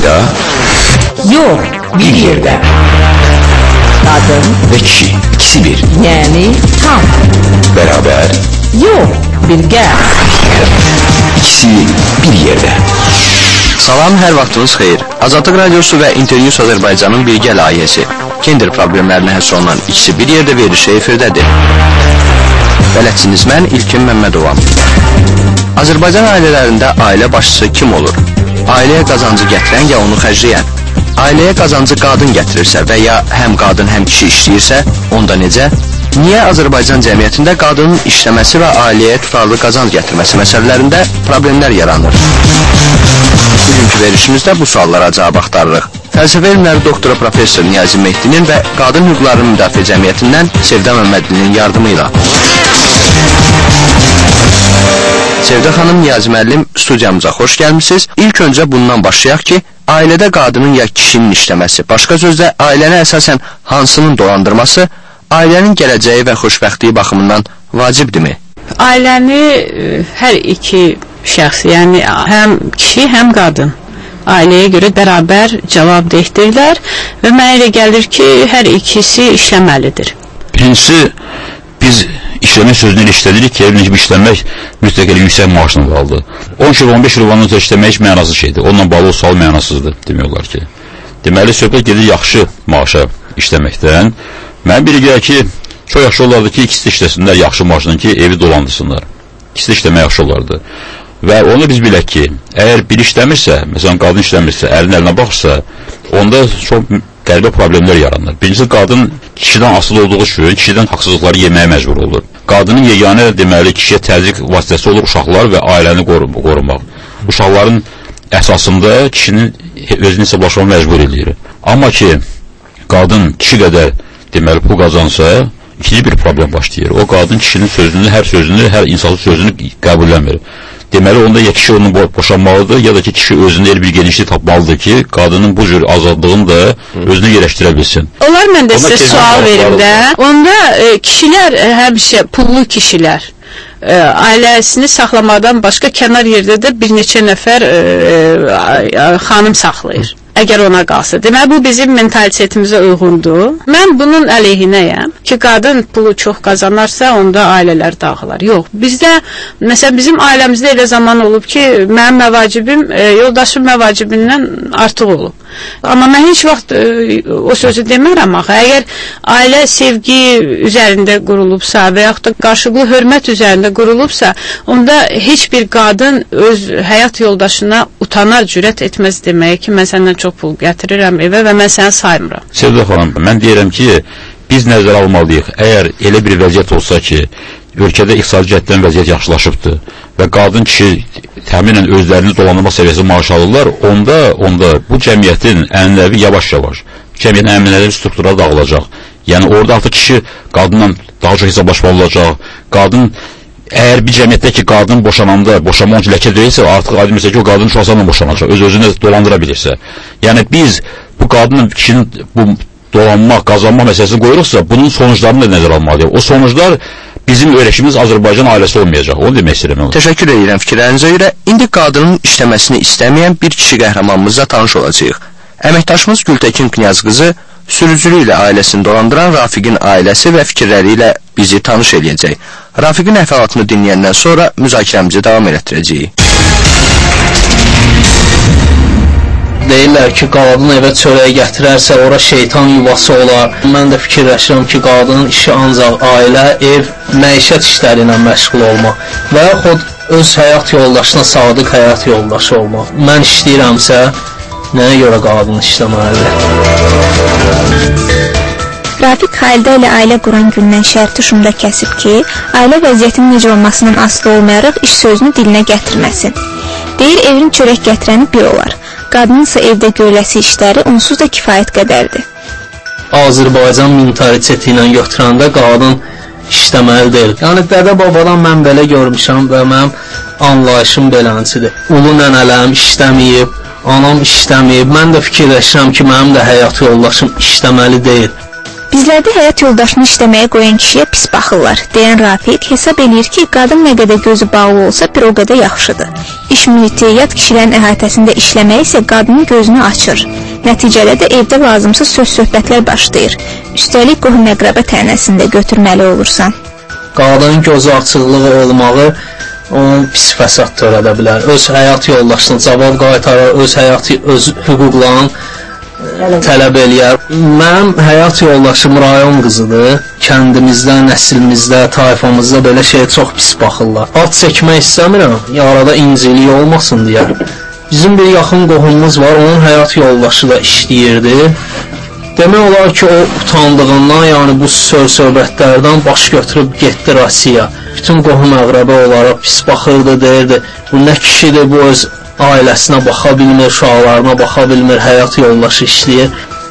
ayda? Yox, bir yerdə. Qadın Ve kişi, ikisi bir. yəni tam. Beraber. Yox, birgə. İkisi bir yerde. Salam, hər vaxtınız xeyir. Azadlıq Radiosu və Internews Azərbaycanın birgə layihəsi gender problemlərinə həsr olunan ikisi bir yerdə verilişi efirdədir. Bələdçiniz mən İlkin Məmmədovam. Azərbaycan ailələrində ailə başçısı kim olur? Ailəyə qazancı gətirən ya onu xərcləyən? Ailəyə qazancı qadın gətirirsə və ya həm qadın həm kişi işləyirsə, onda necə? Niyə Azərbaycan cəmiyyətində qadının işləməsi və ailəyə tutarlı qazanc gətirməsi məsələlərində problemlər yaranır? Bugünkü verilişimizdə bu suallara cavab axtarırıq. Fəlsəfə elmləri doktora professor Niyazi Mehdinin və Qadın Hüquqlarının Müdafiə Cəmiyyətindən Sevda Məmmədlinin yardımı ilə. Sevda xanım, Niyazi müəllim, studiyamıza xoş gəlmişsiniz. İlk öncə bundan başlayaq ki, ailədə qadının ya kişinin işləməsi, başqa sözlə ailəni əsasən hansının dolandırması ailənin gələcəyi və xoşbəxtliyi baxımından vacibdirmi? Ailəni hər iki şəxs, yəni həm kişi, həm qadın ailəyə görə bərabər cavabdehdirlər və mənə elə gəlir ki, hər ikisi işləməlidir. Birincisi, biz işləmək sözünü işlədirik ki, evlənib işləmək mütləq yüksək maaşla qaldı. 10 il, 15 il ondan sonra işləmək heç mənasız şeydir. Onunla bağlı o sual mənasızdır, demək olar ki. Deməli, söhbət gedir yaxşı maaşa işləməkdən. Mən biri gəlir ki, çox yaxşı olardı ki, ikisi də işləsinlər yaxşı maaşla ki, evi dolandırsınlar. İkisi də işləmək yaxşı olardı. Və onu biz bilək ki, əgər biri işləmirsə, məsələn, qadın işləmirsə, əlinə baxırsa, onda çox qəribə problemlər yaranır. Birincisi, qadın kişidən asılı olduğu üçün, kişidən haqsızlıqları yeməyə məcbur olur. Qadının yeganə, deməli, kişiyə təzyiq vasitəsi olur uşaqlar və ailəni qorumaq. Uşaqların əsasında kişinin özünü hesablaşmağa məcbur edir. Amma ki, qadın kişi qədər, deməli, pul qazansa, ikinci bir problem başlayır. O qadın kişinin sözünü, hər insanın sözünü qəbulləmir. Deməli, onda ya kişi onu boşanmalıdır, ya da ki, kişi özünə el bir genişlik tapmalıdır ki, qadının bu cür azadlığını da özünə yerləşdirə bilsin. Onlar mən də sizə sual verim də. Onda kişilər, həmişə pullu kişilər, ailəsini saxlamadan başqa kənar yerdə də bir neçə nəfər xanım saxlayır. Əgər ona qalsa. Deməli, bu bizim mentalitetimizə uyğundur. Mən bunun əleyhinəyəm ki, qadın pulu çox qazanarsa, onda ailələr dağılar. Yox, bizdə, məsələn, bizim ailəmizdə elə zaman olub ki, mənim məvacibim, yoldaşım məvacibindən artıq olub. Amma mən heç vaxt o sözü demərəm axı. Əgər ailə sevgi üzərində qurulubsa və yaxud da qarşılıqlı hörmət üzərində qurulubsa, onda heç bir qadın öz həyat yoldaşına utanar, cürət etməz deməyə ki, mən səndən çox pul gətirirəm evə və mən səni saymıram. Sevda xanım, mən deyirəm ki, biz nəzərə almalıyıq. Əgər elə bir vəziyyət olsa ki, ölkədə iqtisadi cəhətdən vəziyyət yaxşılaşıbdır və qadın kişi təminən özlərini dolandırma səviyyəsi maaş alırlar, onda bu cəmiyyətin ənənəvi yavaş-yavaş, cəmiyyətin ənənəvi strukturları dağılacaq. Yəni, orada artıq kişi qadınla daha çox hesablaşmalı olacaq. Qadın, əgər bir cəmiyyətdə ki, qadın boşananda, boşanma onun ləkə deyilsə, artıq aydın məsələ ki, o qadın çoxsanla boşanacaq, öz-özünü dolandıra bilirsə. Yəni, biz bu qadının, kişinin bu dolanmaq, qazanmaq məsələsini qoyuruqsa, bunun sonuçlarını da nəzər almalıyıq. O sonuçlar bizim öyrəşimiz Azərbaycan ailəsi olmayacaq. Onu demək istəyirəm. Təşəkkür edirəm fikirlərinizə görə. İndi qadının işləməsini istəməyən bir kişi qəhrəmanımızla tanış olacağıq. Əməkdaşımız Gültəkin Knyaz qızı sürücülü ilə ailəsini dolandıran Rafiqin ailəsi və fikirləri ilə bizi tanış edəcək. Rafiqin əhvalatını dinləyəndən sonra müzakirəmizi davam etdirəcəyik. Deyirlər ki, qadın evə çörək gətirərsə, ora şeytan yuvası olar. Mən də fikirləşirəm ki, qadının işi ancaq ailə, ev, məişət işləri ilə məşğul olmaq və yaxud öz həyat yoldaşına sadiq həyat yoldaşı olmaq. Mən işləyirəmsə, nəyə görə qadın işləməlidir? Rafiq Xalidə ilə ailə quran gündən şərti şunda kəsib ki, ailə vəziyyətinin necə olmasından asılı olmayaraq iş sözünü dilinə gətirməsin. Deyir, evin çörək gətirəni bir olar. Qadınınsa evdə görüləsi işləri onsuz da kifayət qədərdir. Azərbaycan mentaliteti ilə götürəndə qadın işləməlidir. Yəni, dədə-babadan mən belə görmüşəm və mənim anlayışım beləncidir. Ulu nənələm işləməyib, anam işləməyib. Mən də fikirləşirəm ki, mənim də həyat yoldaşım işləməli deyil. Bizlərdə həyat yoldaşını işləməyə qoyan kişiyə pis baxırlar, deyən Rafiq hesab eləyir ki, qadın nə qədər gözü bağlı olsa bir o qədər yaxşıdır. İş mühiti, yad kişilərin əhatəsində işləmək isə qadının gözünü açır. Nəticədə də evdə lazımsız söz-söhbətlər başlayır. Üstəlik qohum-əqrəbə tənəsində götürməli olursan. Qadının gözü açıqlığı olmağı onun pis fəsad törədə bilər. Öz həyat yoldaşına cavab qaytarır, öz hüquqlarını tələb eləyər. Mənim həyat yoldaşım rayon qızıdır. Kəndimizdə, nəslimizdə, tayfamızda belə şeyə çox pis baxırlar. Ad çəkmək istəmirəm, arada incilik olmasın deyə. Bizim bir yaxın qohumumuz var, onun həyat yoldaşı da işləyirdi. Demək olar ki, o utandığından, yəni bu söhbətlərdən baş götürüb getdi Rusiya. Bütün qohum-əqrəbə olaraq pis baxırdı, deyirdi, bu nə kişidir, bu öz ailəsinə baxa bilmir, uşaqlarına baxa bilmir, həyat yoldaşı işləyir.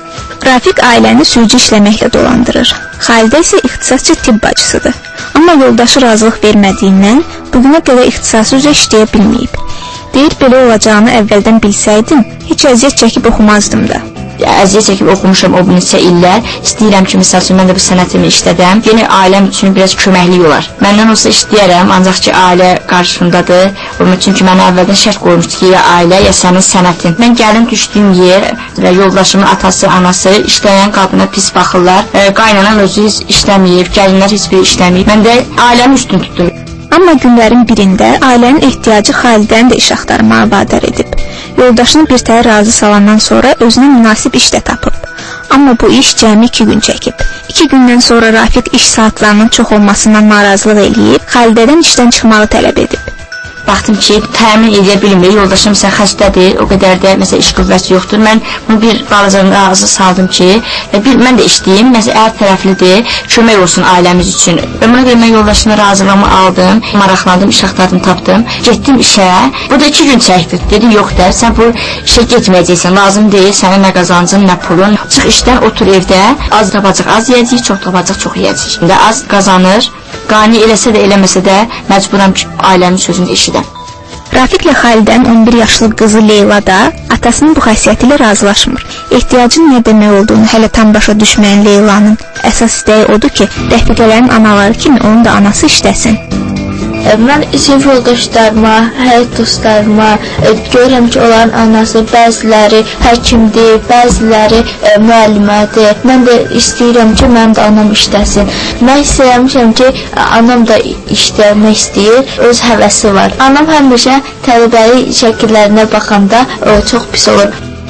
Rafiq ailəni sürücü işləməklə dolandırır. Xalidə isə ixtisasçı tibb bacısıdır. Amma yoldaşı razılıq vermədiyindən bugünə qədər ixtisası üzrə işləyə bilməyib. Deyir, belə olacağını əvvəldən bilsəydim, heç əziyyət çəkib oxumazdım da. Əziyyət çəkib oxumuşam o bir neçə illər. İstəyirəm ki, misal üçün, mən də bu sənətimi işlədəm. Yeni ailəm üçün biraz köməklik olar. Məndən olsa işləyərəm, ancaq ki, ailə qarşımdadır. Çünki mənə əvvəldən şərt qoymuşdu ki, ya ailə, ya sənin sənətin. Mən gəldim düşdüyüm yer və yoldaşımın atası, anası işləyən qadına pis baxırlar. Qaynanam özü heç işləməyib, gəlinlər heç bir işləməyib. Mən də ailəmi üstün tutdum. Amma günlərin birində ailənin ehtiyacı Xalidəni də iş axtarmağa vadar edib. Yoldaşını bir təhər razı salandan sonra özünə münasib iş də tapıb. Amma bu iş cəmi 2 gün çəkib. 2 gündən sonra Rafiq iş saatlarının çox olmasından narazılıq eləyib, Xalidədən işdən çıxmağı tələb edib. Baxdım ki, təmin edə bilmir, yoldaşım isə xəstədir, o qədər də məsələn iş qüvvəsi yoxdur. Mən bunu bir balaca razı saldım ki, mən də işləyim, məsələn, hər tərəflidir, kömək olsun ailəmiz üçün. Buna görə mən yoldaşımla razılığımı aldım, maraqlandım, iş axtardım, tapdım, getdim işə. Bu da 2 gün çəkdi. Dedim, yox da, sən bu işə getməyəcəksən, lazım deyil, sənin nə qazancın, nə pulun. Çıx işdən, otur evdə, az tapacaq, az yeyəcək, çox tapacaq, çox yeyəcək. Şimdi az qazanır. Qani eləsə də eləməsə də məcburam ki, ailəmin sözünü eşidəm. Rafiqlə Xalidənin 11 yaşlı qızı Leyla da atasının bu xəssiyyəti ilə razılaşmır. Ehtiyacın nə demək olduğunu hələ tam başa düşməyən Leylanın əsas istəyi odur ki, rəfiqələrin anaları kimi onun da anası işləsin. Mən sinif yoldaşlarıma, həyat dostlarıma görürəm ki, onların anası bəziləri həkimdir, bəziləri müəllimədir. Mən də istəyirəm ki, mənim də anam işləsin. Mən istəyirəm ki, anam da işləmək istəyir, öz həvəsi var. Anam həmişə tələbəli şəkillərinə baxanda çox pis olur.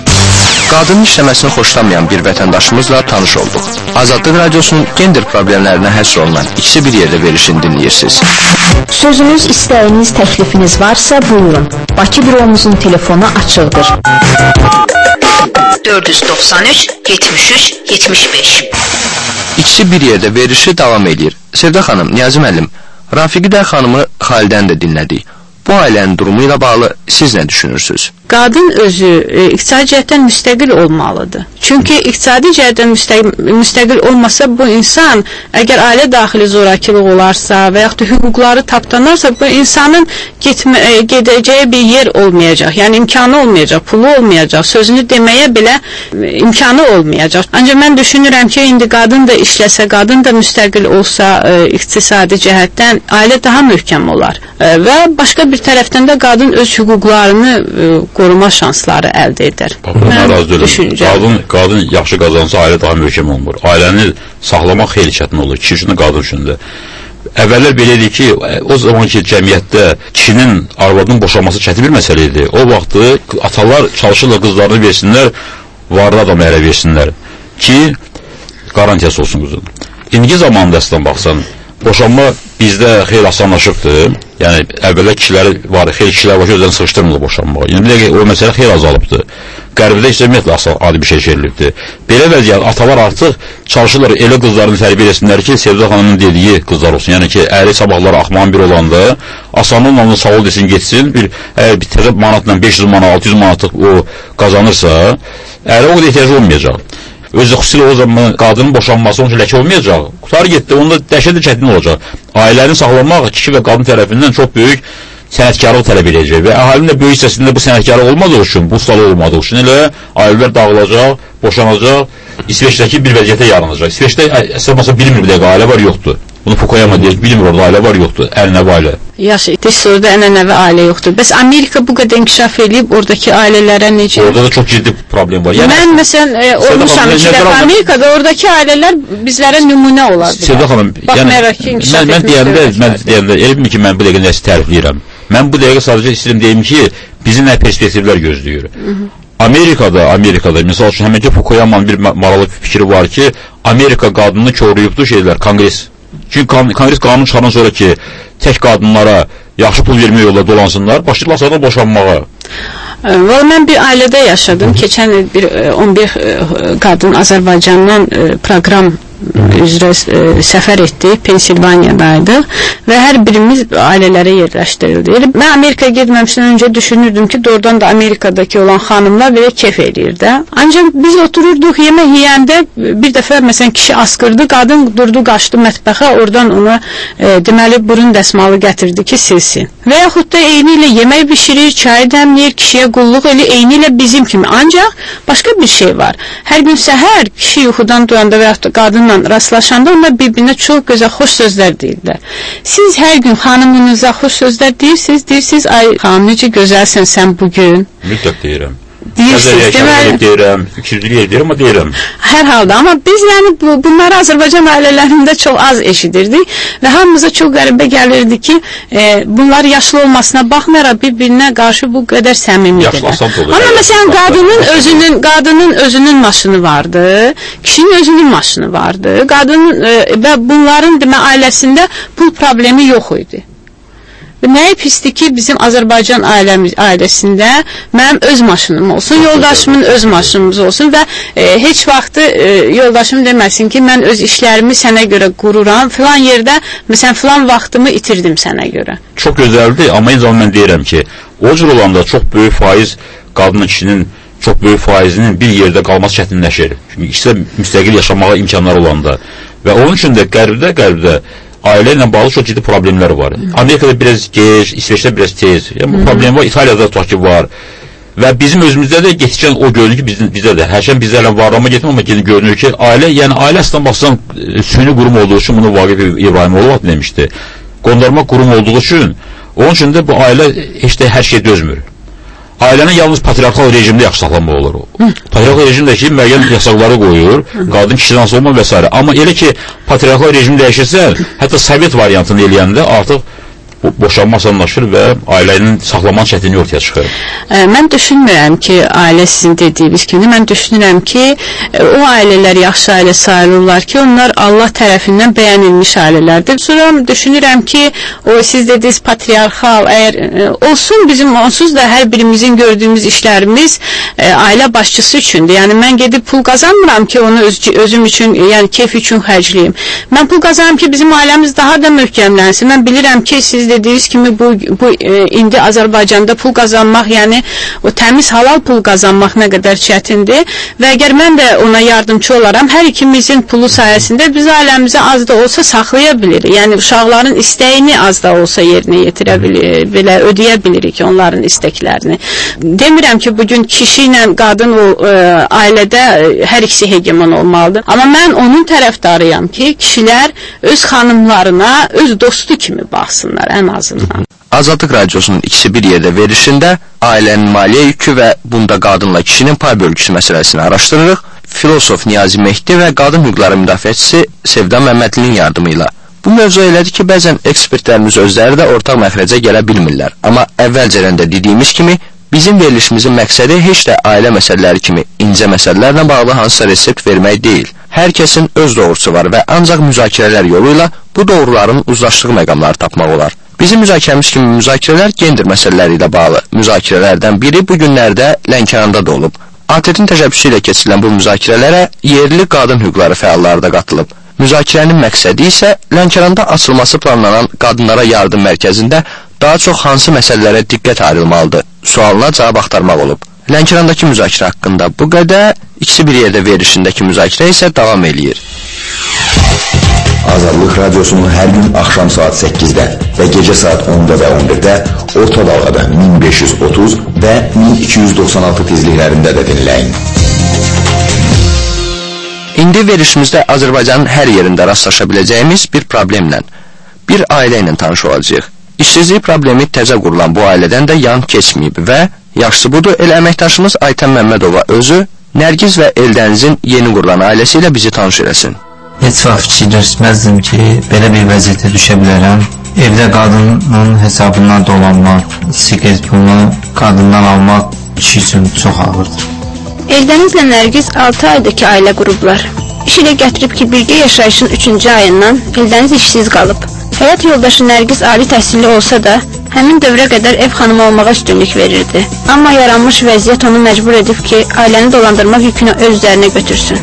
Qadının işləməsini xoşlamayan bir vətəndaşımızla tanış olduq. Azadlıq Radiosunun gender problemlərinə həsr olunan ikisi bir yerdə verişini dinləyirsiniz. Sözünüz, istəyiniz, təklifiniz varsa buyurun. Bakı büromuzun telefonu açıqdır. 493 73 75. İkisi bir yerdə verişi davam edir. Sevda xanım, Niyazi müəllim, Rafiqi də xanımı Xalidəni də dinlədik. Bu ailənin durumu ilə bağlı siz nə düşünürsünüz? Qadın özü iqtisadi cəhətdən müstəqil olmalıdır. Çünki iqtisadi cəhətdən müstəqil olmasa bu insan, əgər ailə daxili zorakılıq olarsa və yaxud da hüquqları tapdanarsa, bu insanın gedəcəyi bir yer olmayacaq. Yəni imkanı olmayacaq, pulu olmayacaq, sözünü deməyə belə imkanı olmayacaq. Ancaq mən düşünürəm ki, indi qadın da işləsə, qadın da müstəqil olsa iqtisadi cəhətdən ailə daha möhkəm olar. Və başqa bir tərəfdən də qadın öz hüquqlarını qoruma şansları əldə edər. Qadın yaxşı qazansa ailə daha möhkəm olmur. Ailəni saxlamaq xeyli çətin olur, kişi üçün də, qadın üçün də. Əvvəllər belə idi ki, o zamanki cəmiyyətdə kişinin arvadının boşanması çətin bir məsələ idi. O vaxtı atalar çalışırlar qızlarını versinlər, varlı adamı ərə versinlər ki, qarantiyası olsun qızın. İndiki zamanda əslən baxsan, boşanma bizdə xeyli asanlaşıbdır. Yəni, əvvəllər kişilər var, xeyli kişilər var ki, özlərini sıxışdırmırlar boşanmağa. Yəni, bir də o məsələ xeyli azalıbdır. Qərbdə isə ümumiyyətlə adi bir şey verilibdir. Belə vəziyyət, atalar artıq çalışırlar elə qızlarını tərbiyə etsinlər ki, Sevda xanımın dediyi qızlar olsun. Yəni ki, əri sabahları axmağın bir olanda, asanlıqla sağ ol desin, getsin, bir təzə manatla 500 manat, 600 manatlıq o qazanırsa, əri o qədər ehtiyacı olmayacaq. Özü xüsusilə o zaman qadının boşanması onun üçün ləkə olmayacaq. Qutarı getdi, onda dəhşətli çətin olacaq. Ailəni saxlamaq kişi və qadın tərəfindən çox böyük sənətkarlıq tələb edəcək və əhalinin də böyük hissəsində bu sənətkarlıq olmadığı üçün, bu ustalı olmadığı üçün elə ailələr dağılacaq, boşanacaq, İsveçdəki bir vəziyyətə yaranacaq. İsveçdə əsas məsələn bilmir bir dəqiqə ailə var, yoxdur. Bunu Fukuyama deyir, bilmir orada ailə var, yoxdur, ənənəvi ailə. Yaxşı, orada ənənəvi ailə yoxdur. Bəs Amerika bu qədər inkişaf edib, oradakı ailələrə necə? Orada da çox ciddi problem var. Yəni, mən məsələn, olmuşam ki, Amerikada oradakı ailələr bizlərə nümunə olardı. Sevda xanım, mən deyəndə, elə bilmir ki, mən bu dəqiqə nəsi tərifləyirəm. Mən bu dəqiqə sadəcə istəyirəm deyim ki, bizi nə perspektivlər gözləyir. Amerikada, misal üçün, həmən ki, Fukuyamanın bir maraqlı fikri var ki, Amerika qadını koruyubdur şeylər, Konqres. Çünki Konqres qanun çıxaran sonra ki, tək qadınlara yaxşı pul vermək yolda dolansınlar, başlayırlar sonra boşanmağa. Mən bir ailədə yaşadım. Keçən il 11 qadın Azərbaycandan proqram üzrə səfər etdik, Pensilvaniyadaydıq və hər birimiz ailələrə yerləşdirildi. Mən Amerikaya getməmişdən öncə düşünürdüm ki, doğrudan da Amerikadakı olan xanımlar belə keyf edir də. Ancaq biz otururduq, yemək yeyəndə bir dəfə məsələn kişi asqırdı, qadın durdu, qaçdı mətbəxə, oradan ona deməli burun dəsmalı gətirdi ki, silsin. Və yaxud da eyni ilə yemək bişirir, çay dəmləyir, kişiyə qulluq edir, eyni ilə bizim kimi. Ancaq başqa bir şey var. Hər gün səhər kişi yuxudan duyanda və yaxud da qadınla rastlaşanda onlar bir-birinə çox gözəl, xoş sözlər deyirlər. Siz hər gün xanımınıza xoş sözlər deyirsiniz, ay xanım necə gözəlsən sən bugün. Mütləq deyirəm. Deyirəm, fikirlilik edirəm, amma deyirəm. Hər halda, amma biz yəni bunları Azərbaycan ailələrində çox az eşidirdik və hamımıza çox qəribə gəlirdi ki, bunlar yaşlı olmasına baxmayaraq bir-birinə qarşı bu qədər səmimidirlər. Amma məsələn qadının özünün maşını vardı, kişinin özünün maşını vardı, və bunların ailəsində pul problemi yox idi. Nəyə pisdir ki, bizim Azərbaycan ailəsində mənim öz maşınım olsun, yoldaşımın öz maşınımız olsun və heç vaxtı yoldaşım deməsin ki, mən öz işlərimi sənə görə qururam, filan yerdə, məsələn, filan vaxtımı itirdim sənə görə. Çox gözəldir, amma eyni zamanda mən deyirəm ki, o cür olanda çox böyük faiz qadının, kişinin çox böyük faizinin bir yerdə qalması çətinləşir. Çünki ikisi də müstəqil yaşamağa imkanlar olanda və onun üçün də qərbdə ailə ilə bağlı çox ciddi problemlər var. Amerikada biraz gec, İsveçdə biraz tez. Yəni, bu problem var, İtaliyada tutaq ki, var. Və bizim özümüzdə də getişən o görünür ki, bizdə də. Hər şey bizlərlə varlama getmir, amma görünür ki, ailə əslində baxsan, süni qurum olduğu üçün, bunu Vaqif İbrahimoğlu demişdi. Qondarma qurum olduğu üçün, onun üçün də bu ailə heç də hər şey dözmür. Ailənin yalnız patriarxal rejimdə yaxşı saxlanmaq olur. Patriarxal rejimdə ki, müəyyən yasaqları qoyur, qadın kişidən asılı olma və s. Amma elə ki, patriarxal rejim dəyişirsə, hətta Sovet variantını eləyəndə artıq boşanma asanlaşır və ailənin saxlamanın çətinliyi ortaya çıxır. Mən düşünmürəm ki, ailə sizin dediyiniz kimi, mən düşünürəm ki, o ailələr yaxşı ailə sayılırlar ki, onlar Allah tərəfindən bəyənilmiş ailələrdir. Sonra düşünürəm ki, o siz dediniz patriarxal, əgər olsun bizim, onsuz da hər birimizin gördüyümüz işlərimiz ailə başçısı üçündür. Yəni, mən gedib pul qazanmıram ki, onu özüm üçün, yəni keyf üçün xərcləyim. Mən pul qazanıram ki, bizim ailəmiz daha da möhkəmlənsin. Mən bilirəm ki, siz dediyiniz kimi indi Azərbaycanda pul qazanmaq, yəni o təmiz halal pul qazanmaq nə qədər çətindir və əgər mən də ona yardımcı olaram, hər ikimizin pulu sayəsində biz ailəmizə az da olsa saxlaya bilirik. Yəni uşaqların istəyini az da olsa yerinə yetirə bilirik, belə ödəyə bilirik onların istəklərini. Demirəm ki, bugün kişi ilə qadın ailədə hər ikisi hegemon olmalıdır. Amma mən onun tərəfdarıyam ki, kişilər öz xanımlarına öz dostu kimi baxsınlar ən azından. Azadlıq Radiosunun ikisi bir yerdə verilişində ailənin maliyyə yükü və bunda qadınla kişinin pay bölgüsü məsələsini araşdırırıq. Filosof Niyazi Mehdi və qadın hüquqları müdafiəçisi Sevda Məmmədlinin yardımı ilə. Bu mövzu elədir ki, bəzən ekspertlərimiz özləri də ortaq məxrəcə gələ bilmirlər. Amma əvvəlcədən də dediyimiz kimi, bizim verilişimizin məqsədi heç də ailə məsələləri kimi incə məsələlərlə bağlı hansısa resept vermək deyil. Hər kəsin öz doğrusu var və ancaq müzakirələr yolu ilə bu doğruların uzlaşdığı məqamları tapmaq olar. Bizim müzakirəmiz kimi müzakirələr gender məsələləri ilə bağlı. Müzakirələrdən biri bu günlərdə Lənkəranda da olub. ATƏT-in təşəbbüsü ilə keçirilən bu müzakirələrə yerli qadın hüquqları fəalları da qatılıb. Müzakirənin məqsədi isə Lənkəranda açılması planlanan qadınlara yardım mərkəzində daha çox hansı məsələlərə diqqət ayrılmalıdır sualına cavab axtarmaq olub. Lənkərandakı müzakirə haqqında bu qədər, ikisi bir yerdə verilişindəki müzakirə isə davam eləyir. Azadlıq Radyosu'nun hər gün axşam saat 8-də və gecə saat 10-da və 11-də orta dalğada 1530 və 1296 tezliklərində də dinləyin. İndi verişimizdə Azərbaycanın hər yerində rastlaşa biləcəyimiz bir problemlə, bir ailə ilə tanış olacağıq. İşsizlik problemi təzə qurulan bu ailədən də yan keçməyib və yaxşısı budur, elə əməkdaşımız Aytən Məmmədova özü Nərgiz və Eldənizin yeni qurulan ailəsi ilə bizi tanış eləsin. Heç vaxt fikirləşməzdim ki, belə bir vəziyyətə düşə bilərəm. Evdə qadının hesabından dolanmaq, siqaret pulunu qadından almaq kişi üçün çox ağırdır. Eldənizlə Nərgiz 6 aydakı ailə qurublar. İş ilə gətirib ki, birgə yaşayışın 3-cü ayından Eldəniz işsiz qalıb. Həyat yoldaşı Nərgiz ali təhsilli olsa da, həmin dövrə qədər ev xanımı olmağa üstünlük verirdi. Amma yaranmış vəziyyət onu məcbur edib ki, ailəni dolandırmaq yükünü öz üzərinə götürsün.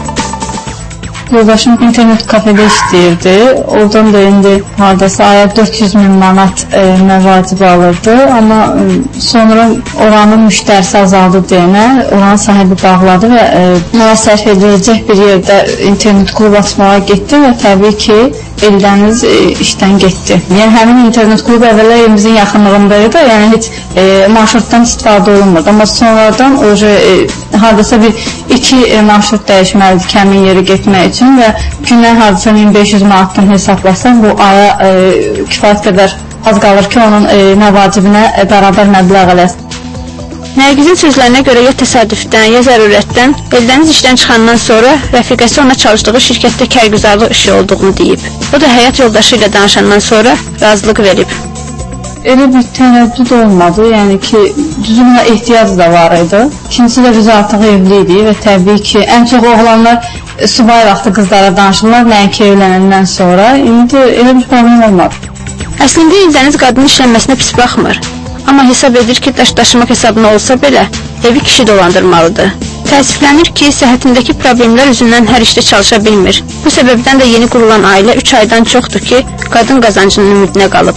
Yoldaşım internet kafedə işləyirdi. Oradan da indi haradasa aya 400 min manat məvacib alırdı. Amma sonra oranın müştərisi azaldı deyənə, oranın sahibi bağladı və mənə sərf ediləcək bir yerdə internet klub açmağa getdi və təbii ki, Eldəniz işdən getdi. Yəni həmin internet klubu əvvəllər evimizin yaxınlığındaydı, yəni heç marşrutdan istifadə olunmurdu. Amma sonradan hardasa bir 2 marşrut dəyişməlidir ki, həmin yeri getmək üçün və gündən hardasa 1500 manatdan hesablasam, bu aya kifayət qədər az qalır ki, onun məvacibinə bərabər məbləğ eləsin. Nərgizin sözlərinə görə ya təsadüfdən, ya zərurətdən Eldəniz işdən çıxandan sonra rəfiqəsi ona çalışdığı şirkətdə kərgüzarlıq işi olduğunu deyib. O da həyat yoldaşı ilə danışandan sonra razılıq verib. Elə bir tərəddüd olmadı, yəni ki, düzümlə ehtiyac da var idi. İkincisi də biz artıq evli idik və təbii ki, ən çox oğlanlar subay vaxtı qızlara danışırlar, nəinki evlənəndən sonra. İndi elə bir problem olmadı. Əslində Eldəniz qadının işlənməsinə pis baxmır. Amma hesab edir ki, daşımaq hesabına olsa belə, evi kişi dolandırmalıdır. Təəssüflənir ki, səhhətindəki problemlər üzündən hər işdə çalışa bilmir. Bu səbəbdən də yeni qurulan ailə 3 aydan çoxdur ki, qadın qazancının ümidinə qalıb.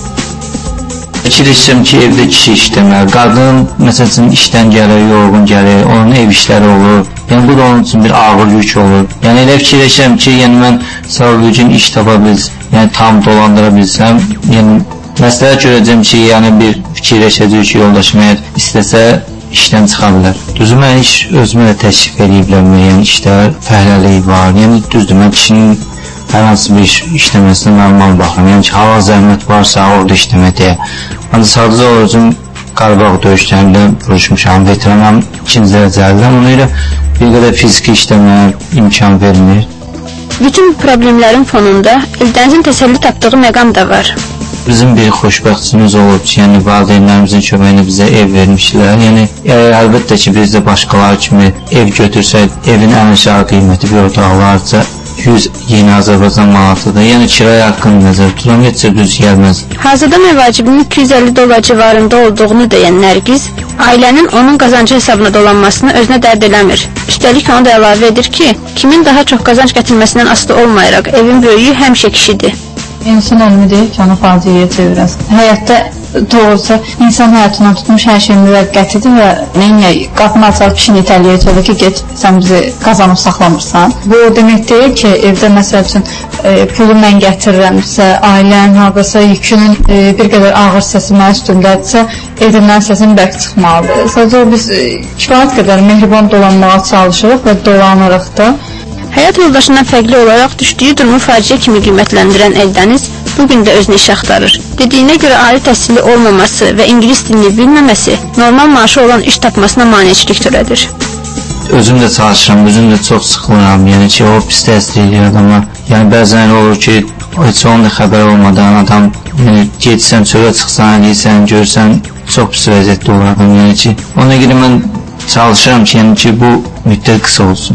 Fikirləşirəm ki, evdə kişi işləməli. Qadın, məsələn, işdən gəlir, yorğun gəlir, onun ev işləri olur. Yəni, bu da onun üçün bir ağır yük olur. Yəni, elə fikirləşirəm ki, mən sağ gün iş tapa bilsəm, yəni tam dolandıra bilsəm, yəni, məsləhət görəcəm ki, yəni bir fikirləşəcək ki, yoldaşım əgər istəsə işdən çıxa bilər. Düzdür, mən iş özümə də təşrif ediblər, müəyyən işlər, fəhləlik var. Yəni, düzdür, mən kişinin hər hansı bir iş işləməsinə normal baxıram. Yəni ki, hava zəhmət varsa, orada işləmək deyə. Ancaq sadəcə olacaq, Qarabağ döyüşlərində vuruşmuşam, veteranam 2-ci dərəcəlidən. Ona görə bir qədər fiziki işləməyə imkan vermir. Bütün problemlərin fonunda Eldənizin təsəlli tapdığı məqam da var. Bizim bir xoşbəxtçimiz olub ki, yəni valideynlərimizin köməyini bizə ev vermişlər. Yəni, əlbəttə ki, biz də başqaları kimi ev götürsək, evin ən aşağı qiyməti bir otaqlarca 100 yeni Azərbaycan manatıdır. Yəni, kirayə haqqını nəzər tuturam, heç düz gəlməz. Hazırda məvacibinin $250 civarında olduğunu deyən Nərgiz, ailənin onun qazancı hesabına dolanmasını özünə dərd eləmir. Üstəlik onu da əlavə edir ki, kimin daha çox qazanc gətirməsindən asılı olmayaraq, evin böyüyü həmişə kişidir. İnsan ölümü deyil ki, onu faciəyə çevirəsin. Həyatda doğrusu, insan həyatından tutmuş hər şey müvəqqətidir və neyinə qapını açar kişini itələyəcək ki, get, sən bizi qazanıb saxlamırsan. Bu demək deyil ki, evdə məsəl üçün pulu mən gətirirəmsə, ailən, hardasa yükünün bir qədər ağır səsi mənə üstündədirsə, evdən səsin bərk çıxmalıdır. Sadəcə biz kifayət qədər mehriban dolanmağa çalışırıq və dolanırıq da. Həyat yoldaşından fərqli olaraq düşdüyü durumu faciə kimi qiymətləndirən Eldəniz bugün də özünü iş axtarır. Dediyinə görə ali təhsilli olmaması və ingilis dilini bilməməsi normal maaşı olan iş tapmasına maneçilik törədir. Özüm də çalışıram, özüm də çox sıxılıram. Yəni ki, o pis təsir edir adama. Yəni bəzən olur ki, heç onun da xəbər olmadan adam getsən, çölə çıxsan, eləysən, görsən, çox pis vəziyyətdə olur adam. Yəni ki, ona görə mən çalışıram ki, yəni ki, bu müddət qısa olsun.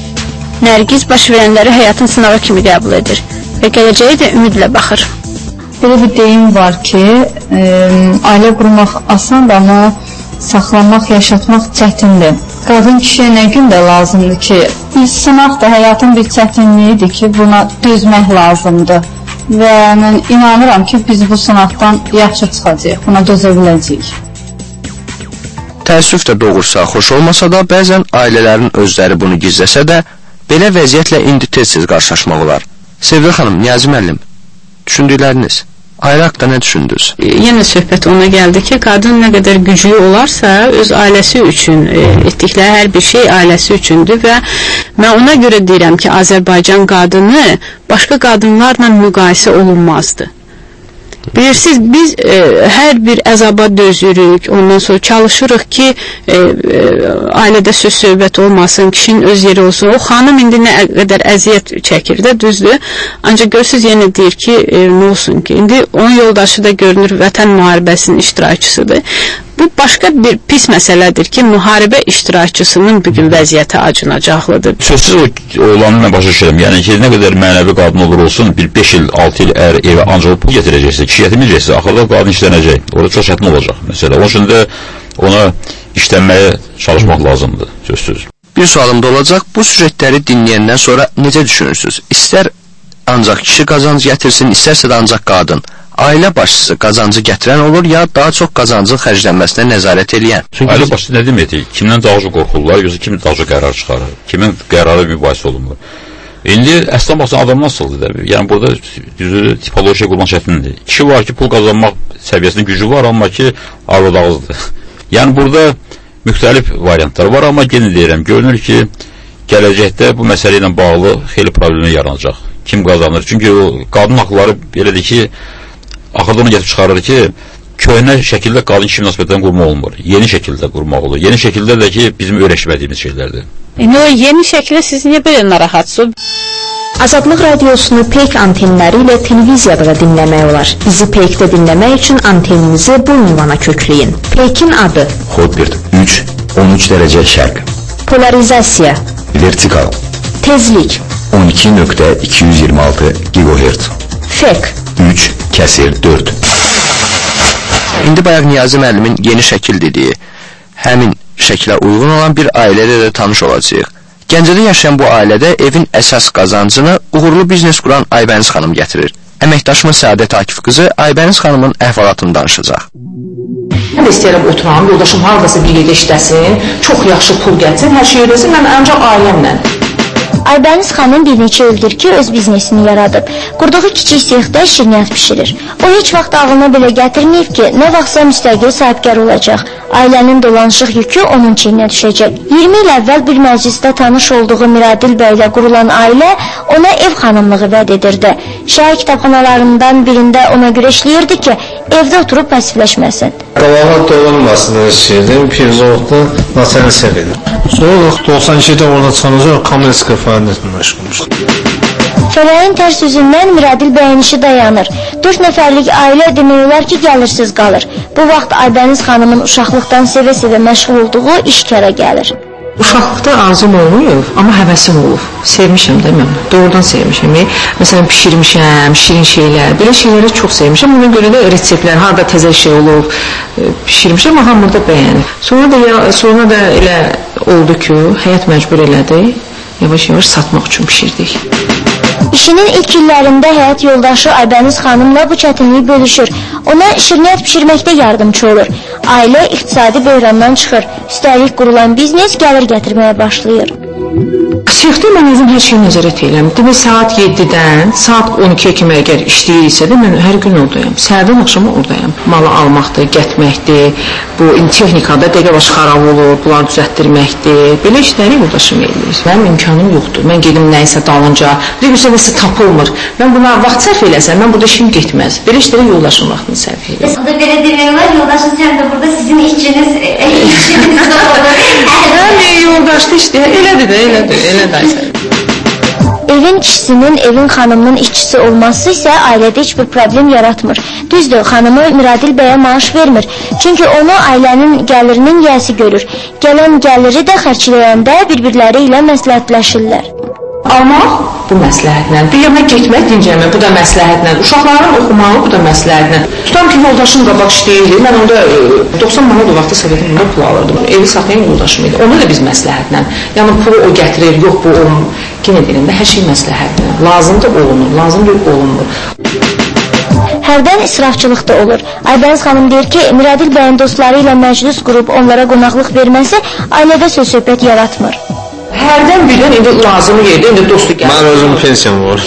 Nərgiz baş verənləri həyatın sınağı kimi qəbul edir və gələcəyə də ümidlə baxır. Belə bir deyim var ki, ailə qurmaq asandır, amma saxlamaq, yaşatmaq çətindir. Qadın kişiyə nə gün də lazımdır ki, bir sınaq da həyatın bir çətinliyidir ki, buna dözmək lazımdır. Və mən inanıram ki, biz bu sınaqdan yaxşı çıxacaq, buna dözə biləcəyik. Təəssüf də doğursa, xoş olmasa da, bəzən ailələrin özləri bunu gizləsə də, belə vəziyyətlə indi tez-tez qarşılaşmaq olar. Sevgili xanım, Niyazi müəllim, düşündükləriniz, ailə haqqında nə düşündünüz? Yenə söhbət ona gəldi ki, qadın nə qədər güclü olarsa, öz ailəsi üçün etdikləri hər bir şey ailəsi üçündür və mən ona görə deyirəm ki, Azərbaycan qadını başqa qadınlarla müqayisə olunmazdı. Bilirsiniz, biz hər bir əzaba dözürük, ondan sonra çalışırıq ki, ailədə söz-söhbət olmasın, kişinin öz yeri olsun. O xanım indi nə qədər əziyyət çəkir də, düzdür. Ancaq görürsünüz, yenə deyir ki, nə olsun ki, indi onun yoldaşı da görünür vətən müharibəsinin iştirakçısıdır. Bu başqa bir pis məsələdir ki, müharibə iştirakçısının bugün vəziyyəti acınacaqlıdır. Sözsüz olanı mən başa düşürəm. Yəni ki, nə qədər mənəvi qadın olur olsun, bir 5 il, 6 il ər evə ancaq pul getirəcəksə, kişi gətirməyəcəksə, axırda qadın işlənəcək. Orada çox çətin olacaq məsələ. Onun üçün də ona işlənməyə çalışmaq lazımdır, sözsüz. Bir sualım da olacaq, bu süjetləri dinləyəndən sonra necə düşünürsünüz? İstər ancaq kişi qazancı gətirsin, istərsə də ancaq qadın. Ailə başçısı qazancı gətirən olur, ya daha çox qazancın xərclənməsinə nəzarət edən? Ailə başçısı nə deməkdir? Kimdən daha çox qorxurlar, yoxsa kim daha çox qərar çıxarır? Kimin qərarı mübahisə olunmur? İndi əslən baxsan adam nasıldır da? Yəni burada düzü tipologiya qurban çətindir. Kişi var ki, pul qazanmaq səviyyəsində gücü var, amma ki, arvad ağızdır. Yəni burada müxtəlif variantlar var, amma yenə deyirəm, görünür ki, gələcəkdə bu məsələ ilə bağlı xeyli problemlər yaranacaq. Kim qazanır? Çünki o qadın haqları belədir ki, axırda onu gətirib çıxarır ki, köhnə şəkildə qadın-kişi münasibətlərini qurmaq olmur. Yeni şəkildə qurmaq olur. Yeni şəkildə də ki, bizim öyrəşmədiyimiz şeylərdir. Yeni şəkildə siz niyə belə narahatsınız? Azadlıq radiosunu peyk antenləri ilə televiziyada da dinləmək olar. Bizi peykdə dinləmək üçün anteninizi bu ünvana kökləyin. Peykin adı Hotbird 3, 13 dərəcə şərq. Polarizasiya Vertikal Tezlik 12.226 GHz. Fek 3/4. İndi bayaq Niyazi müəllimin yeni şəkil dediyi, həmin şəklə uyğun olan bir ailədə də tanış olacağıq. Gəncədə yaşayan bu ailədə evin əsas qazancını uğurlu biznes quran Aybəniz xanım gətirir. Əməkdaşımız Səadət Akif qızı Aybəniz xanımın əhvalatını danışacaq. Mən də istəyirəm oturam, yoldaşım haradasa bir yerdə işləsin, çox yaxşı pul gəlsin, hər şey ödəsin, mən ancaq ailəmlə. Aybəniz xanım bir neçə ildir ki, öz biznesini yaradıb. Qurduğu kiçik sexdə şirniyyat pişirir. O heç vaxt ağlına belə gətirməyib ki, nə vaxtsa müstəqil sahibkar olacaq. Ailənin dolanışıq yükü onun çiyninə düşəcək. 20 il əvvəl bir məclisdə tanış olduğu Miradil bəy ilə qurulan ailə ona ev xanımlığı vəd edirdi. Şəhər kitabxanalarından birində ona görə işləyirdi ki, evdə oturub pasifləşməsin. Qalağa dolanmasını istəyirdim, Pirzoğlu Natanı sevirdim. Sonra 92-də orada çalışır, Kamerska fəaliyyətlə məşğulmuşdur. Fələyin tərs üzündən Miradil bəyin işi dayanır. 4 nəfərlik ailə demək olar ki, gəlirsiz qalır. Bu vaxt Aybəniz xanımın uşaqlıqdan sevə-sevə məşğul olduğu iş kərə gəlir. Uşaqlıqda arzum olmayıb, amma həvəsim olub. Sevmişəm də mən, doğrudan sevmişəm. Məsələn, pişirmişəm, şirin şeylər, belə şeyləri çox sevmişəm. Ona görə də reseptlər, harada təzə şey olub, pişirmişəm, amma hamurda bəyənib. Sonra da elə oldu ki, həyat məcbur elədi, yavaş-yavaş satmaq üçün pişirdik. İşinin ilk illərində həyat yoldaşı Aybəniz xanımla bu çətinliyi bölüşür. Ona şirniyyat pişirməkdə yardımcı olur. Ailə iqtisadi böhrandan çıxır. Üstəlik qurulan biznes gəlir gətirməyə başlayır. Sexdə mən özüm hər şeyi nəzarət edirəm. Demək, saat 7-dən saat 12-yə kimi əgər işləyirsə də mən hər gün oradayım. Səhərdən axşama oradayım. Malı almaqdır, gətməkdir, bu texnikada dəqiqə başı xarab olur, bunları düzəltdirməkdir. Belə işləri yoldaşım eləyir. Mənim imkanım yoxdur. Mən gedim nəyisə dalınca, nəsə tapılmır. Mən buna vaxt sərf eləsəm, mən burada işim getməz. Belə işlərə yoldaşım vaxtını sərf edir. O da belə demək, yoldaşınız həm də burada sizin işçiniz olur. Həm yoldaşlı işdir, elədir də, elədir. Evin kişisinin, evin xanımının işçisi olması isə ailədə heç bir problem yaratmır. Düzdür, xanımı Miradil bəyə maaş vermir. Çünki onu ailənin gəlirinin yiyəsi görür. Gələn gəliri də xərcləyəndə bir-birləri ilə məsləhətləşirlər. Almaq bu məsləhətlə, bir yana getmək dincəlmək, bu da məsləhətlə, uşaqların oxumağı bu da məsləhətlə. Tutam ki, yoldaşım qabaq işləyirdi, mən onda 90 manat o vaxtı Sovetin onda pul alırdım. Evi saxlayan yoldaşım idi, onu da biz məsləhətlə. Yəni pulu o gətirir, yox bu olmur. Yenə deyirəm də hər şey məsləhətlə, lazımdır olunur, lazımdır olunmur. Hərdən israfçılıq da olur. Aybəniz xanım deyir ki, Miradil bəyin dostları ilə məclis qurub onlara qonaqlıq verməsi ailədə söz-söhbət yaratmır. Hərdən birdən indi lazımı yerdə, indi dostu gəlir. Mən özüm pensiyam var.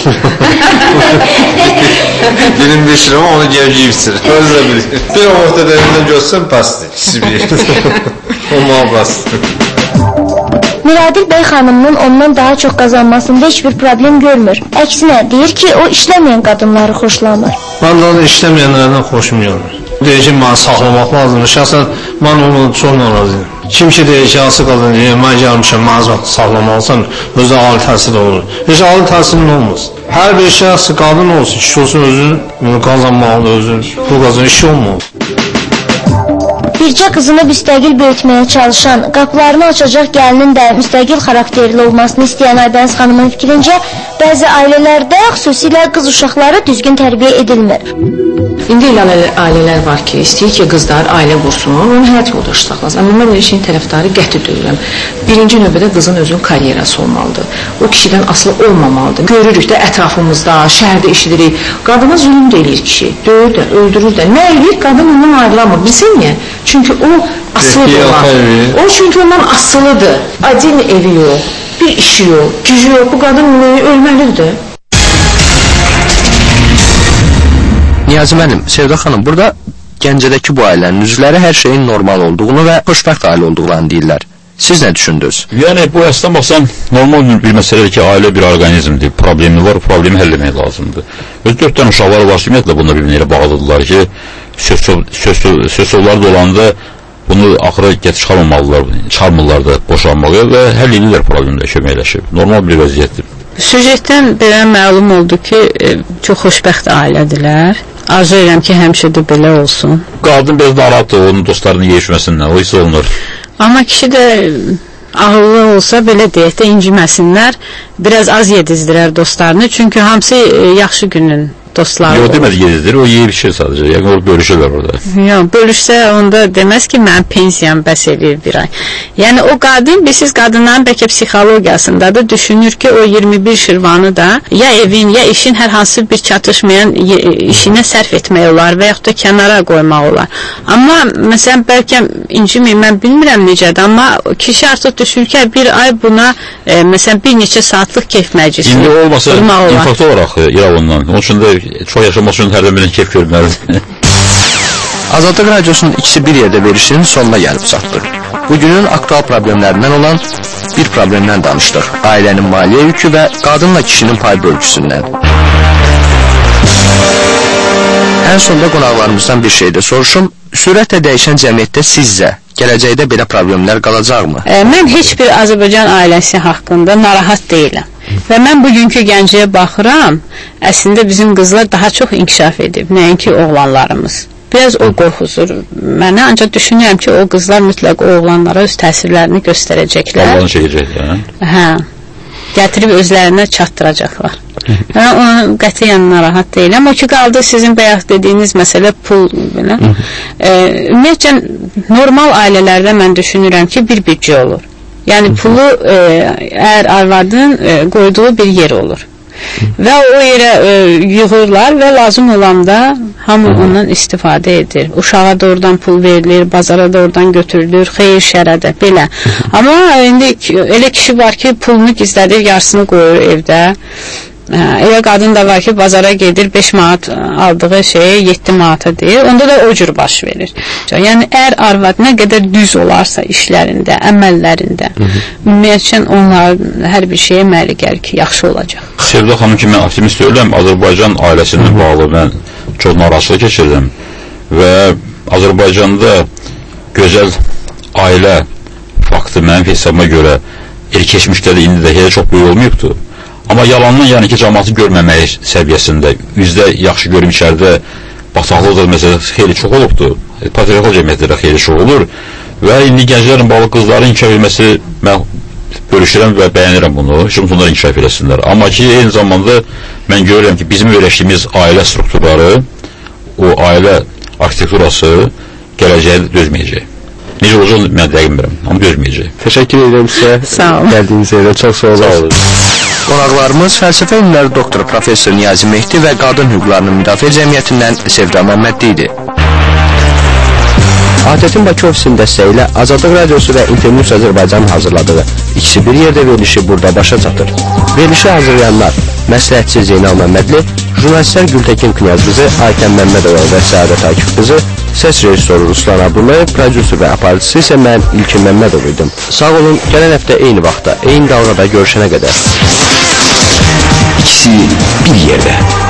Benim beşirəm, onu gəlgiyib içir. Özlə bilir. Bir orta dərindən görsəm, pasdır. O mağlasdır. Miradil bəy xanımının ondan daha çox qazanmasında heç bir problem görmür. Əksinə, deyir ki, o işləməyən qadınları xoşlanır. Mən də işləməyənlərdən xoşum gəlmir. Deyir ki, mənə saxlamaq lazımdır. Şəxsən, mən onu çox narazıyım. Kim ki deyir ki, hansı qadın deyir, mən gəlmişəm, mənə saxlamalısan, özü ali təhsil olur. Heç ali təhsilin olmaz. Hər bir şəxs qadın olsun, kişi olsun, özün qazanmalıdır, özün bu qazan işi olmalı. Bircə qızını müstəqil böyütməyə çalışan, qapılarını açacaq gəlinin də müstəqil xarakterli olmasını istəyən Aybəniz xanımın fikrincə, bəzi ailələrdə xüsusilə qız uşaqları düzgün tərbiyə edilmir. İndi elə ailələr var ki, istəyir ki, qızlar ailə qursun, onun həyat yoldaşı saxlasın. Amma mən elə şeyin tərəfdarı qəti deyirəm. Birinci növbədə qızın özünün karyerası olmalıdır. O kişidən asılı olmamalıdır. Görürük də ətrafımızda, şəhərdə işidirik. Qadına zulüm də eləyir kişi, döyür də, öldürür də. Nə eləyir? Qadın ondan ayrılamır. Bilsin niyə? Çünki o asılıdır olan. O çünki ondan asılıdır. Adil evi yox, bir işi yox, gücü yox. Bu qadın ölməlidir. Niyazi müəllim, Sevda xanım, burada Gəncədəki bu ailənin üzvləri hər şeyin normal olduğunu və xoşbəxt ailə olduqlarını deyirlər. Siz nə düşündünüz? Yəni, bu əslən baxsan, normal bir məsələdir ki, ailə bir orqanizmdir, problemi var, problemi həll etmək lazımdır. Öz 4 dənə uşaqları var, ümumiyyətlə bunlar bir-birinə bağlıdırlar ki, söz-sözləri dolanda bunu axıra çıxarmırlar da boşanmağa və həll edirlər problemdə köməkləşib. Normal bir vəziyyətdir. Süjetdən belə məlum oldu ki, çox xoşbəxt ailədirlər. Arzu edirəm ki, həmişə də belə olsun. Qadın biraz narahatdır, onun dostlarını yeyişməsindən, o hiss olunur. Amma kişi də ağıllı olsa, belə deyək də inciməsinlər, biraz az yedizdirər dostlarını, çünki hamısı yaxşı günün dostları olur. Yox, demədi yedizdir, o yeyib işir sadəcə, yəni o bölüşürlər orada. Yox, bölüşsə onda deməz ki, mənim pensiyam bəs edir bir ay. Yəni o qadın, siz qadınların bəlkə psixologiyasında da düşünür ki, o 21 şirvanı da ya evin, ya işin hər hansı bir çatışmayan işinə sərf etmək olar və yaxud da kənara qoymaq olar. Amma məsələn, bəlkə inciməyim, mən bilmirəm necədir, amma kişi artıq düşünür ki, bir ay buna məsələn, bir neçə saatlıq keyf məclisi qurmaq olar. İndi olmasa, infarkt olaraq İraq onun üçün də çox yaşamaq üçün hərdən birinin keyf görməlidir. Azadlıq Radiosunun ikisi bir yerdə verişinin sonuna gəlib çatdıq. Bugünün aktual problemlərindən olan bir problemdən danışdıq. Ailənin maliyyə yükü və qadınla kişinin pay bölgüsündən. Ən sonda qonaqlarımızdan bir şey də soruşum. Sürətlə dəyişən cəmiyyətdə sizcə gələcəkdə belə problemlər qalacaqmı? Mən heç bir Azərbaycan ailəsi haqqında narahat deyiləm. Və mən bugünkü gənciyə baxıram, əslində bizim qızlar daha çox inkişaf edib, nəinki oğlanlarımız. Biraz o qorxuzur mənə, ancaq düşünürəm ki, o qızlar mütləq oğlanlara öz təsirlərini göstərəcəklər. Oğlan çəkəcək, hə? Gətirib özlərinə çatdıracaqlar. Mən onu qətiyyən narahat deyiləm. O ki, qaldı sizin bayaq dediyiniz məsələ pul. Ümumiyyətcə, normal ailələrdə mən düşünürəm ki, bir büdcə olur. Yəni pulu əgər arvadın qoyduğu bir yer olur. Və o yerə yığırlar və lazım olanda hamı ondan istifadə edir. Uşağa da oradan pul verilir, bazara da oradan götürülür, xeyir şərədə, belə. Amma indi elə kişi var ki, pulunu gizlədir, yarısını qoyur evdə. Elə qadın da var ki, bazara gedir, 5 manat aldığı şeyə 7 manata deyir, onda da o cür baş verir. Yəni, əgər arvad nə qədər düz olarsa işlərində, əməllərində, ümumiyyətcə onlar hər bir şeyə məli gəlir ki, yaxşı olacaq. Sevda xanım ki, mən optimist deyiləm, Azərbaycan ailəsindən bağlı mən çox narazılıq keçirdim və Azərbaycanda gözəl ailə faktı mənim hesabıma görə keçmişdə də indi də elə çox böyük olmayıbdır. Amma yalandan, yəni ki, cəmaatı görməməyi səviyyəsində, üzdə yaxşı görüm içərdə bataqlıq da məsələ xeyli çox olubdur. Patriarxal cəmiyyətlərdə xeyli çox olur və indi gənclərin bağlı qızların inkişaf edilməsi mən bölüşürəm və bəyənirəm bunu, şimdi onlar inkişaf eləsinlər. Amma ki, eyni zamanda mən görürəm ki, bizim öyrəşdiyimiz ailə strukturları, o ailə arxitekturası gələcəyə dözməyəcək. Necə olacaq, mən dəqiq bilmirəm, amma dözməyəcək. Təşəkkür edirəm sizə. Sağ olun. Gəldiyiniz yerdə çox sağ olun. Qonaqlarımız fəlsəfə elmləri doktoru professor Niyazi Mehdi və Qadın Hüquqlarının Müdafiə Cəmiyyətindən Sevda Məmmədli idi. ATƏT-in Bakı ofisinin dəstəyi ilə Azadlıq Radiosu və Internews Azərbaycanın hazırladığı ikisi bir yerdə verilişi burada başa çatır. Verilişi hazırlayanlar məsləhətçi Zeynal Məmmədli, jurnalistlər Gültəkin Knyazqızı, Aytən Məmmədova və Səadət Akif qızı, səs rejissoru Ruslan Abdullayev, prodüser və aparıcısı isə mən İlkin Məmmədov idim. Sağ olun, gələn həftə eyni vaxtda, eyni dalğada görüşənə qədər. İkisi bir yerdə.